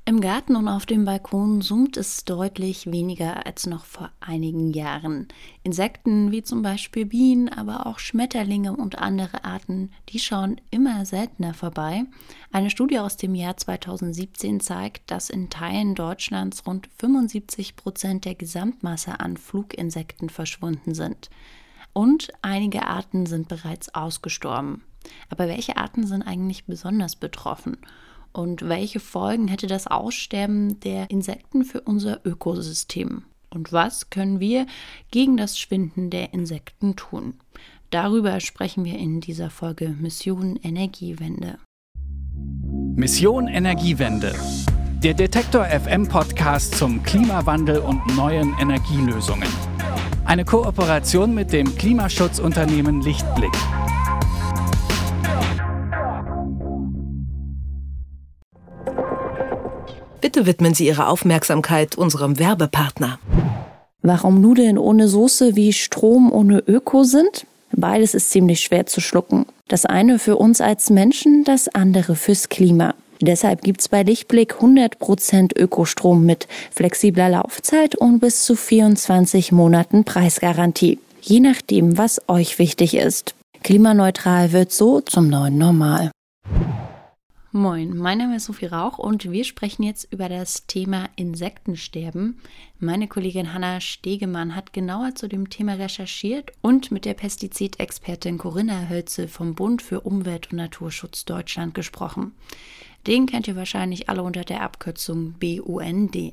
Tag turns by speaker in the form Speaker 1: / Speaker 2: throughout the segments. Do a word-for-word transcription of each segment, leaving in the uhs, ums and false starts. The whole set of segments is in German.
Speaker 1: Im Garten und auf dem Balkon summt es deutlich weniger als noch vor einigen Jahren. Insekten wie zum Beispiel Bienen, aber auch Schmetterlinge und andere Arten, die schauen immer seltener vorbei. Eine Studie aus dem Jahr zweitausendsiebzehn zeigt, dass in Teilen Deutschlands rund fünfundsiebzig Prozent der Gesamtmasse an Fluginsekten verschwunden sind. Und einige Arten sind bereits ausgestorben. Aber welche Arten sind eigentlich besonders betroffen? Und welche Folgen hätte das Aussterben der Insekten für unser Ökosystem? Und was können wir gegen das Schwinden der Insekten tun? Darüber sprechen wir in dieser Folge Mission Energiewende.
Speaker 2: Mission Energiewende. Der Detektor F M Podcast zum Klimawandel und neuen Energielösungen. Eine Kooperation mit dem Klimaschutzunternehmen Lichtblick.
Speaker 3: Bitte widmen Sie Ihre Aufmerksamkeit unserem Werbepartner.
Speaker 1: Warum Nudeln ohne Soße wie Strom ohne Öko sind? Beides ist ziemlich schwer zu schlucken. Das eine für uns als Menschen, das andere fürs Klima. Deshalb gibt's bei Lichtblick hundert Prozent Ökostrom mit flexibler Laufzeit und bis zu vierundzwanzig Monaten Preisgarantie. Je nachdem, was euch wichtig ist. Klimaneutral wird so zum neuen Normal. Moin, mein Name ist Sophie Rauch und wir sprechen jetzt über das Thema Insektensterben. Meine Kollegin Hanna Stegemann hat genauer zu dem Thema recherchiert und mit der Pestizidexpertin Corinna Hölzel vom Bund für Umwelt und Naturschutz Deutschland gesprochen. Den kennt ihr wahrscheinlich alle unter der Abkürzung B U N D.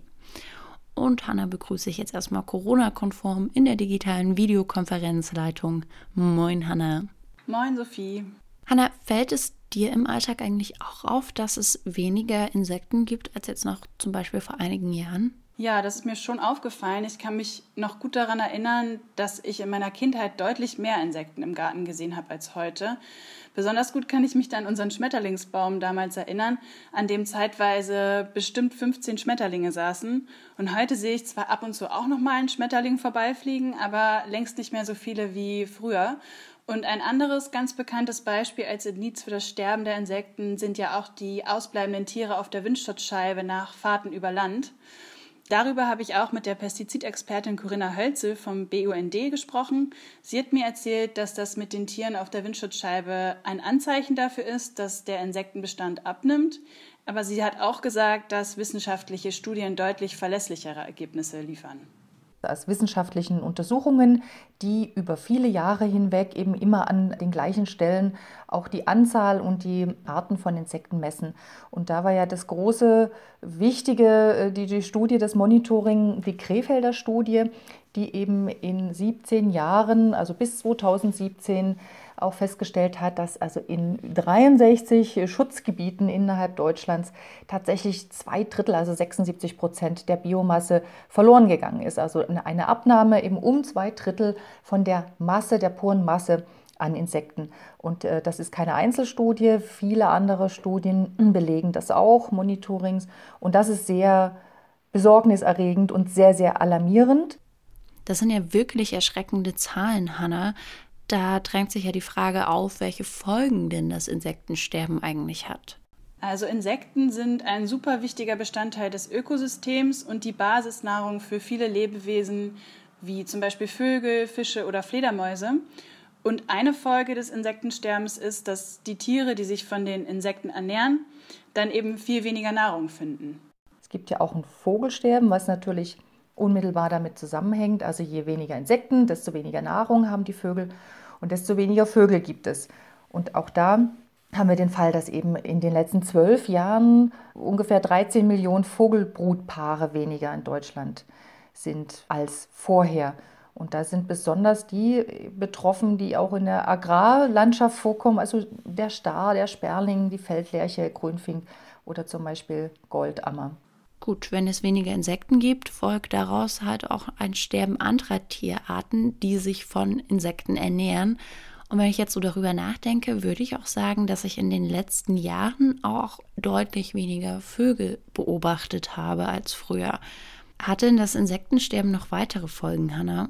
Speaker 1: Und Hanna begrüße ich jetzt erstmal Corona-konform in der digitalen Videokonferenzleitung. Moin Hanna.
Speaker 4: Moin Sophie.
Speaker 1: Hanna, fällt es dir im Alltag eigentlich auch auf, dass es weniger Insekten gibt als jetzt noch zum Beispiel vor einigen Jahren?
Speaker 4: Ja, das ist mir schon aufgefallen. Ich kann mich noch gut daran erinnern, dass ich in meiner Kindheit deutlich mehr Insekten im Garten gesehen habe als heute. Besonders gut kann ich mich dann an unseren Schmetterlingsbaum damals erinnern, an dem zeitweise bestimmt fünfzehn Schmetterlinge saßen. Und heute sehe ich zwar ab und zu auch noch mal einen Schmetterling vorbeifliegen, aber längst nicht mehr so viele wie früher. Und ein anderes ganz bekanntes Beispiel als Indiz für das Sterben der Insekten sind ja auch die ausbleibenden Tiere auf der Windschutzscheibe nach Fahrten über Land. Darüber habe ich auch mit der Pestizidexpertin Corinna Hölzel vom B U N D gesprochen. Sie hat mir erzählt, dass das mit den Tieren auf der Windschutzscheibe ein Anzeichen dafür ist, dass der Insektenbestand abnimmt. Aber sie hat auch gesagt, dass wissenschaftliche Studien deutlich verlässlichere Ergebnisse liefern.
Speaker 5: Aus wissenschaftlichen Untersuchungen, die über viele Jahre hinweg eben immer an den gleichen Stellen auch die Anzahl und die Arten von Insekten messen. Und da war ja das große, wichtige, die, die Studie, das Monitoring, die Krefelder Studie, die eben in siebzehn Jahren, also bis zweitausendsiebzehn, auch festgestellt hat, dass also in dreiundsechzig Schutzgebieten innerhalb Deutschlands tatsächlich zwei Drittel, also sechsundsiebzig Prozent der Biomasse verloren gegangen ist. Also eine Abnahme eben um zwei Drittel von der Masse, der puren Masse an Insekten. Und äh, das ist keine Einzelstudie, viele andere Studien belegen das auch, Monitorings. Und das ist sehr besorgniserregend und sehr, sehr alarmierend.
Speaker 1: Das sind ja wirklich erschreckende Zahlen, Hanna. Da drängt sich ja die Frage auf, welche Folgen denn das Insektensterben eigentlich hat.
Speaker 4: Also Insekten sind ein super wichtiger Bestandteil des Ökosystems und die Basisnahrung für viele Lebewesen, wie zum Beispiel Vögel, Fische oder Fledermäuse. Und eine Folge des Insektensterbens ist, dass die Tiere, die sich von den Insekten ernähren, dann eben viel weniger Nahrung finden.
Speaker 5: Es gibt ja auch ein Vogelsterben, was natürlich unmittelbar damit zusammenhängt. Also je weniger Insekten, desto weniger Nahrung haben die Vögel und desto weniger Vögel gibt es. Und auch da haben wir den Fall, dass eben in den letzten zwölf Jahren ungefähr dreizehn Millionen Vogelbrutpaare weniger in Deutschland sind als vorher. Und da sind besonders die betroffen, die auch in der Agrarlandschaft vorkommen, also der Star, der Sperling, die Feldlerche, Grünfink oder zum Beispiel Goldammer.
Speaker 1: Gut, wenn es weniger Insekten gibt, folgt daraus halt auch ein Sterben anderer Tierarten, die sich von Insekten ernähren. Und wenn ich jetzt so darüber nachdenke, würde ich auch sagen, dass ich in den letzten Jahren auch deutlich weniger Vögel beobachtet habe als früher. Hat denn das Insektensterben noch weitere Folgen, Hanna?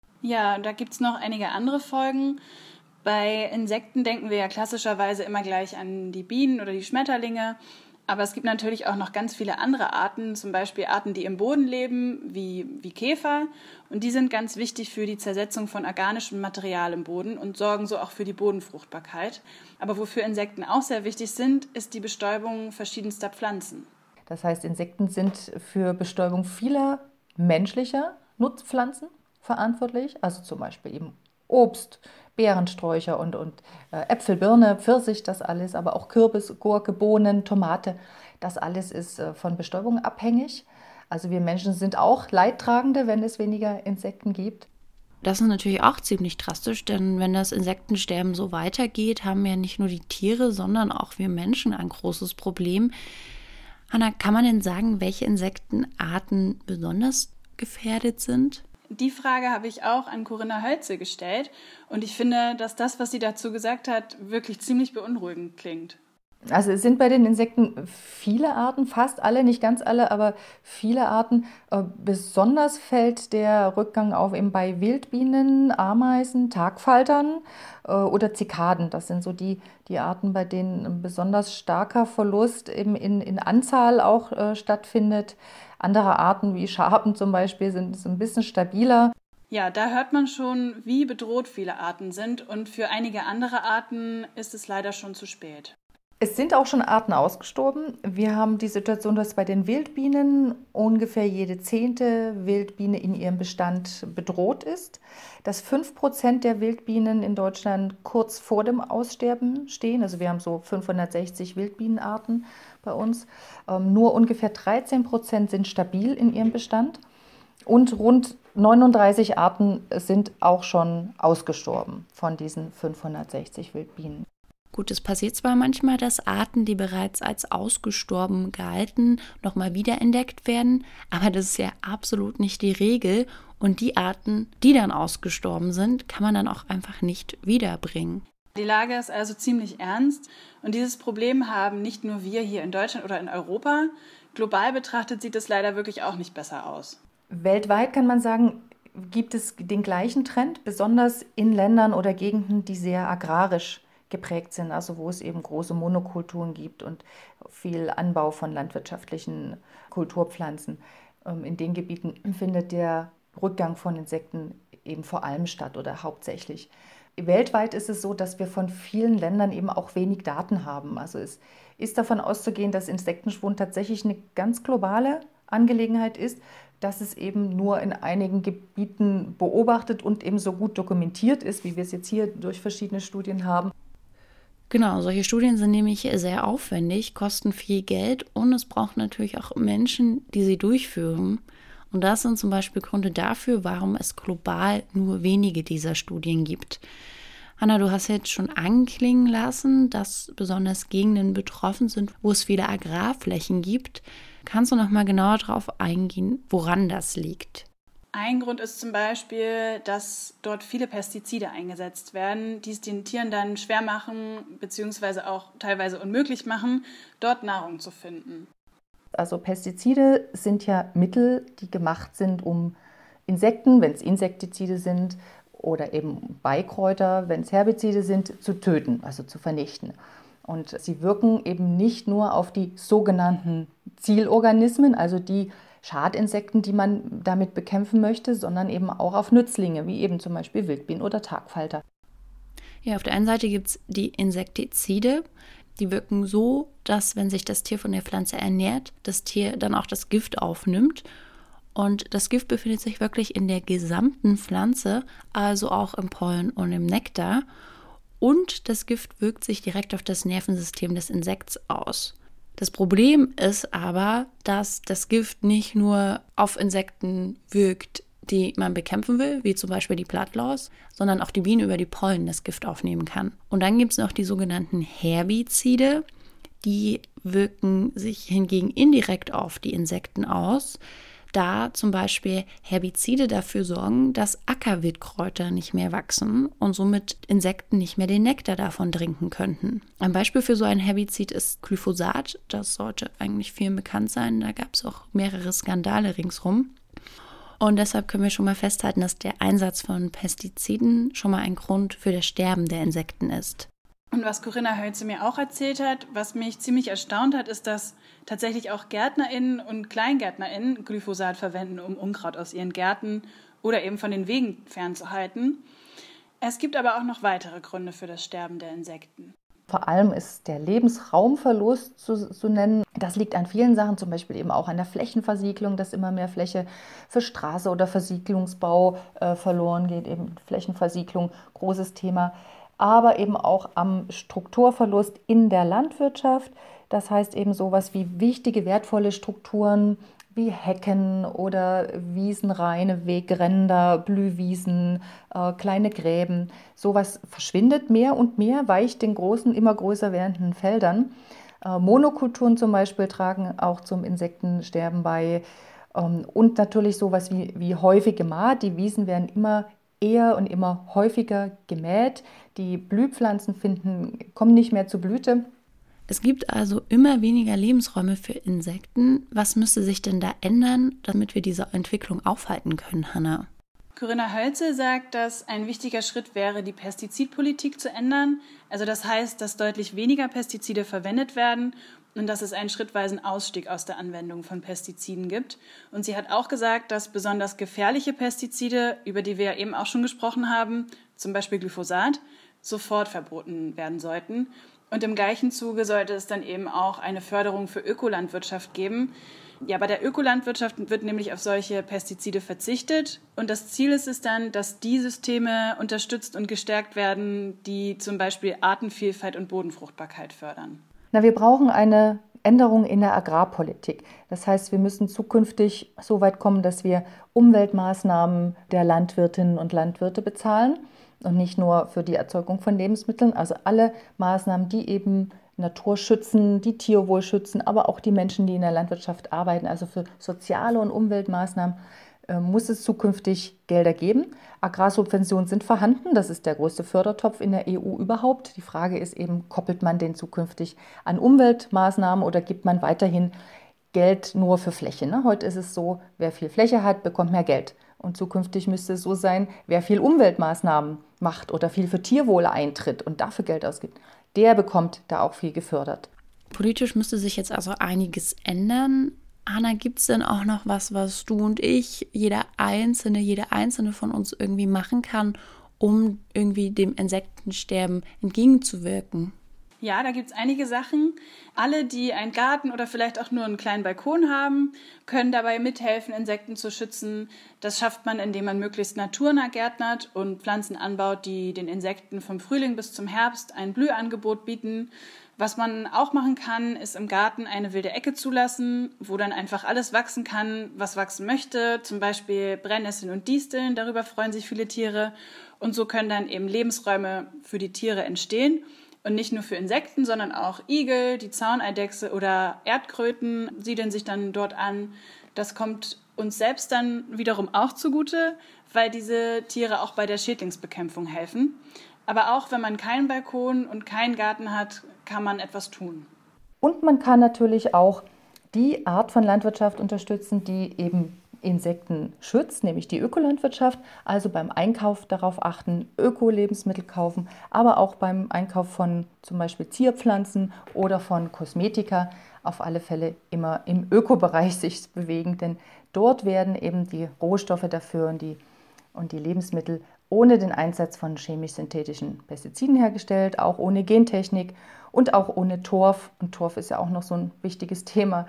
Speaker 4: Ja, da gibt es noch einige andere Folgen. Bei Insekten denken wir ja klassischerweise immer gleich an die Bienen oder die Schmetterlinge. Aber es gibt natürlich auch noch ganz viele andere Arten, zum Beispiel Arten, die im Boden leben, wie, wie Käfer. Und die sind ganz wichtig für die Zersetzung von organischem Material im Boden und sorgen so auch für die Bodenfruchtbarkeit. Aber wofür Insekten auch sehr wichtig sind, ist die Bestäubung verschiedenster Pflanzen.
Speaker 5: Das heißt, Insekten sind für Bestäubung vieler menschlicher Nutzpflanzen verantwortlich, also zum Beispiel eben Obst, Beerensträucher und, und äh, Äpfel, Birne, Pfirsich, das alles, aber auch Kürbis, Gurke, Bohnen, Tomate, das alles ist äh, von Bestäubung abhängig. Also wir Menschen sind auch Leidtragende, wenn es weniger Insekten gibt.
Speaker 1: Das ist natürlich auch ziemlich drastisch, denn wenn das Insektensterben so weitergeht, haben ja nicht nur die Tiere, sondern auch wir Menschen ein großes Problem. Hanna, kann man denn sagen, welche Insektenarten besonders gefährdet sind?
Speaker 4: Die Frage habe ich auch an Corinna Hölze gestellt und ich finde, dass das, was sie dazu gesagt hat, wirklich ziemlich beunruhigend klingt.
Speaker 5: Also es sind bei den Insekten viele Arten, fast alle, nicht ganz alle, aber viele Arten. Besonders fällt der Rückgang auf eben bei Wildbienen, Ameisen, Tagfaltern oder Zikaden. Das sind so die, die Arten, bei denen ein besonders starker Verlust eben in, in Anzahl auch äh, stattfindet. Andere Arten wie Schaben zum Beispiel sind, sind ein bisschen stabiler.
Speaker 4: Ja, da hört man schon, wie bedroht viele Arten sind und für einige andere Arten ist es leider schon zu spät.
Speaker 5: Es sind auch schon Arten ausgestorben. Wir haben die Situation, dass bei den Wildbienen ungefähr jede zehnte Wildbiene in ihrem Bestand bedroht ist, dass fünf Prozent der Wildbienen in Deutschland kurz vor dem Aussterben stehen. Also wir haben so fünfhundertsechzig Wildbienenarten bei uns. Ähm, nur ungefähr dreizehn Prozent sind stabil in ihrem Bestand und rund neununddreißig Arten sind auch schon ausgestorben von diesen fünfhundertsechzig Wildbienen.
Speaker 1: Gut, es passiert zwar manchmal, dass Arten, die bereits als ausgestorben galten, nochmal wiederentdeckt werden, aber das ist ja absolut nicht die Regel und die Arten, die dann ausgestorben sind, kann man dann auch einfach nicht wiederbringen.
Speaker 4: Die Lage ist also ziemlich ernst und dieses Problem haben nicht nur wir hier in Deutschland oder in Europa. Global betrachtet sieht es leider wirklich auch nicht besser aus.
Speaker 5: Weltweit kann man sagen, gibt es den gleichen Trend, besonders in Ländern oder Gegenden, die sehr agrarisch geprägt sind, also wo es eben große Monokulturen gibt und viel Anbau von landwirtschaftlichen Kulturpflanzen. In den Gebieten findet der Rückgang von Insekten eben vor allem statt oder hauptsächlich. Weltweit ist es so, dass wir von vielen Ländern eben auch wenig Daten haben. Also es ist davon auszugehen, dass Insektenschwund tatsächlich eine ganz globale Angelegenheit ist, dass es eben nur in einigen Gebieten beobachtet und eben so gut dokumentiert ist, wie wir es jetzt hier durch verschiedene Studien haben.
Speaker 1: Genau, solche Studien sind nämlich sehr aufwendig, kosten viel Geld und es braucht natürlich auch Menschen, die sie durchführen. Und das sind zum Beispiel Gründe dafür, warum es global nur wenige dieser Studien gibt. Hanna, du hast jetzt schon anklingen lassen, dass besonders Gegenden betroffen sind, wo es viele Agrarflächen gibt. Kannst du noch mal genauer darauf eingehen, woran das liegt?
Speaker 4: Ein Grund ist zum Beispiel, dass dort viele Pestizide eingesetzt werden, die es den Tieren dann schwer machen, beziehungsweise auch teilweise unmöglich machen, dort Nahrung zu finden.
Speaker 5: Also Pestizide sind ja Mittel, die gemacht sind, um Insekten, wenn es Insektizide sind, oder eben Beikräuter, wenn es Herbizide sind, zu töten, also zu vernichten. Und sie wirken eben nicht nur auf die sogenannten Zielorganismen, also die Schadinsekten, die man damit bekämpfen möchte, sondern eben auch auf Nützlinge, wie eben zum Beispiel Wildbienen oder Tagfalter.
Speaker 1: Ja, auf der einen Seite gibt es die Insektizide. Die wirken so, dass, wenn sich das Tier von der Pflanze ernährt, das Tier dann auch das Gift aufnimmt. Und das Gift befindet sich wirklich in der gesamten Pflanze, also auch im Pollen und im Nektar. Und das Gift wirkt sich direkt auf das Nervensystem des Insekts aus. Das Problem ist aber, dass das Gift nicht nur auf Insekten wirkt, die man bekämpfen will, wie zum Beispiel die Blattlaus, sondern auch die Biene über die Pollen das Gift aufnehmen kann. Und dann gibt es noch die sogenannten Herbizide, die wirken sich hingegen indirekt auf die Insekten aus, da zum Beispiel Herbizide dafür sorgen, dass Ackerwildkräuter nicht mehr wachsen und somit Insekten nicht mehr den Nektar davon trinken könnten. Ein Beispiel für so ein Herbizid ist Glyphosat. Das sollte eigentlich vielen bekannt sein. Da gab es auch mehrere Skandale ringsrum. Und deshalb können wir schon mal festhalten, dass der Einsatz von Pestiziden schon mal ein Grund für das Sterben der Insekten ist.
Speaker 4: Und was Corinna Hölze mir auch erzählt hat, was mich ziemlich erstaunt hat, ist, dass tatsächlich auch GärtnerInnen und KleingärtnerInnen Glyphosat verwenden, um Unkraut aus ihren Gärten oder eben von den Wegen fernzuhalten. Es gibt aber auch noch weitere Gründe für das Sterben der Insekten.
Speaker 5: Vor allem ist der Lebensraumverlust zu, zu nennen. Das liegt an vielen Sachen, zum Beispiel eben auch an der Flächenversiegelung, dass immer mehr Fläche für Straße oder Versiegelungsbau äh, verloren geht. Eben Flächenversiegelung, großes Thema. Aber eben auch am Strukturverlust in der Landwirtschaft. Das heißt eben sowas wie wichtige, wertvolle Strukturen wie Hecken oder Wiesenraine, Wegränder, Blühwiesen, äh, kleine Gräben. Sowas verschwindet mehr und mehr, weicht den großen, immer größer werdenden Feldern. Äh, Monokulturen zum Beispiel tragen auch zum Insektensterben bei. Ähm, und natürlich sowas wie, wie häufige Maat. Die Wiesen werden immer eher und immer häufiger gemäht. Die Blühpflanzen finden, kommen nicht mehr zur Blüte.
Speaker 1: Es gibt also immer weniger Lebensräume für Insekten. Was müsste sich denn da ändern, damit wir diese Entwicklung aufhalten können, Hanna?
Speaker 4: Corinna Hölze sagt, dass ein wichtiger Schritt wäre, die Pestizidpolitik zu ändern. Also das heißt, dass deutlich weniger Pestizide verwendet werden und dass es einen schrittweisen Ausstieg aus der Anwendung von Pestiziden gibt. Und sie hat auch gesagt, dass besonders gefährliche Pestizide, über die wir ja eben auch schon gesprochen haben, zum Beispiel Glyphosat, sofort verboten werden sollten. Und im gleichen Zuge sollte es dann eben auch eine Förderung für Ökolandwirtschaft geben. Ja, bei der Ökolandwirtschaft wird nämlich auf solche Pestizide verzichtet. Und das Ziel ist es dann, dass die Systeme unterstützt und gestärkt werden, die zum Beispiel Artenvielfalt und Bodenfruchtbarkeit fördern.
Speaker 5: Na, wir brauchen eine Änderung in der Agrarpolitik. Das heißt, wir müssen zukünftig so weit kommen, dass wir Umweltmaßnahmen der Landwirtinnen und Landwirte bezahlen. Und nicht nur für die Erzeugung von Lebensmitteln, also alle Maßnahmen, die eben Natur schützen, die Tierwohl schützen, aber auch die Menschen, die in der Landwirtschaft arbeiten. Also für soziale und Umweltmaßnahmen äh, muss es zukünftig Gelder geben. Agrarsubventionen sind vorhanden, das ist der größte Fördertopf in der E U überhaupt. Die Frage ist eben, koppelt man den zukünftig an Umweltmaßnahmen oder gibt man weiterhin Geld nur für Fläche? Ne? Heute ist es so, wer viel Fläche hat, bekommt mehr Geld. Und zukünftig müsste es so sein, wer viel Umweltmaßnahmen macht oder viel für Tierwohl eintritt und dafür Geld ausgibt, der bekommt da auch viel gefördert.
Speaker 1: Politisch müsste sich jetzt also einiges ändern. Hanna, gibt es denn auch noch was, was du und ich, jeder Einzelne, jede Einzelne von uns irgendwie machen kann, um irgendwie dem Insektensterben entgegenzuwirken?
Speaker 4: Ja, da gibt es einige Sachen. Alle, die einen Garten oder vielleicht auch nur einen kleinen Balkon haben, können dabei mithelfen, Insekten zu schützen. Das schafft man, indem man möglichst naturnah gärtnert und Pflanzen anbaut, die den Insekten vom Frühling bis zum Herbst ein Blühangebot bieten. Was man auch machen kann, ist im Garten eine wilde Ecke zulassen, wo dann einfach alles wachsen kann, was wachsen möchte. Zum Beispiel Brennnesseln und Disteln, darüber freuen sich viele Tiere. Und so können dann eben Lebensräume für die Tiere entstehen. Und nicht nur für Insekten, sondern auch Igel, die Zauneidechse oder Erdkröten siedeln sich dann dort an. Das kommt uns selbst dann wiederum auch zugute, weil diese Tiere auch bei der Schädlingsbekämpfung helfen. Aber auch wenn man keinen Balkon und keinen Garten hat, kann man etwas tun.
Speaker 5: Und man kann natürlich auch die Art von Landwirtschaft unterstützen, die eben Insekten schützt, nämlich die Ökolandwirtschaft, also beim Einkauf darauf achten, Öko-Lebensmittel kaufen, aber auch beim Einkauf von zum Beispiel Zierpflanzen oder von Kosmetika auf alle Fälle immer im Ökobereich sich bewegen, denn dort werden eben die Rohstoffe dafür und die, und die Lebensmittel ohne den Einsatz von chemisch-synthetischen Pestiziden hergestellt, auch ohne Gentechnik und auch ohne Torf. Und Torf ist ja auch noch so ein wichtiges Thema.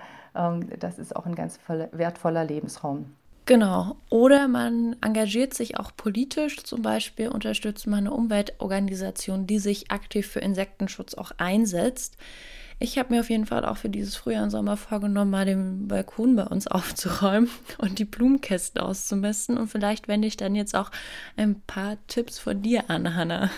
Speaker 5: Das ist auch ein ganz wertvoller Lebensraum.
Speaker 1: Genau. Oder man engagiert sich auch politisch. Zum Beispiel unterstützt man eine Umweltorganisation, die sich aktiv für Insektenschutz auch einsetzt. Ich habe mir auf jeden Fall auch für dieses Frühjahr und Sommer vorgenommen, mal den Balkon bei uns aufzuräumen und die Blumenkästen auszumisten. Und vielleicht wende ich dann jetzt auch ein paar Tipps von dir an, Hanna.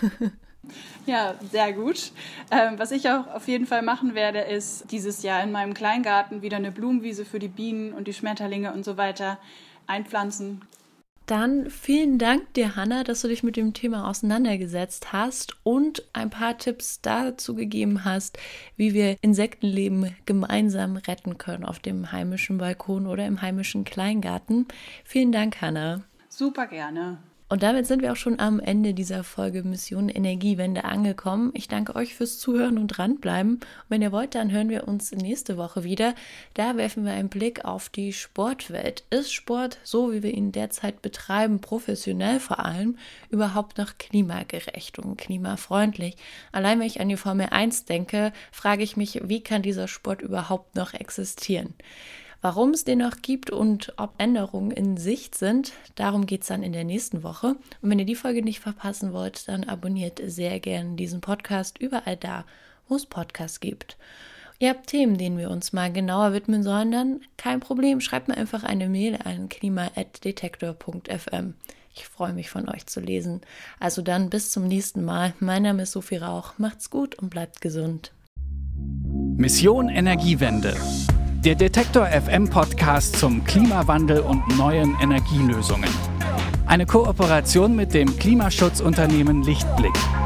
Speaker 4: Ja, sehr gut. Ähm, was ich auch auf jeden Fall machen werde, ist dieses Jahr in meinem Kleingarten wieder eine Blumenwiese für die Bienen und die Schmetterlinge und so weiter einpflanzen.
Speaker 1: Dann vielen Dank dir, Hanna, dass du dich mit dem Thema auseinandergesetzt hast und ein paar Tipps dazu gegeben hast, wie wir Insektenleben gemeinsam retten können auf dem heimischen Balkon oder im heimischen Kleingarten. Vielen Dank, Hanna.
Speaker 4: Super gerne.
Speaker 1: Und damit sind wir auch schon am Ende dieser Folge Mission Energiewende angekommen. Ich danke euch fürs Zuhören und dranbleiben. Und wenn ihr wollt, dann hören wir uns nächste Woche wieder. Da werfen wir einen Blick auf die Sportwelt. Ist Sport, so wie wir ihn derzeit betreiben, professionell vor allem, überhaupt noch klimagerecht und klimafreundlich? Allein wenn ich an die Formel eins denke, frage ich mich, wie kann dieser Sport überhaupt noch existieren? Warum es den noch gibt und ob Änderungen in Sicht sind, darum geht es dann in der nächsten Woche. Und wenn ihr die Folge nicht verpassen wollt, dann abonniert sehr gerne diesen Podcast überall da, wo es Podcasts gibt. Ihr habt Themen, denen wir uns mal genauer widmen sollen, dann kein Problem, schreibt mir einfach eine Mail an klima at detektor punkt f m. Ich freue mich, von euch zu lesen. Also dann bis zum nächsten Mal. Mein Name ist Sophie Rauch. Macht's gut und bleibt gesund.
Speaker 2: Mission Energiewende. Der Detektor F M Podcast zum Klimawandel und neuen Energielösungen. Eine Kooperation mit dem Klimaschutzunternehmen Lichtblick.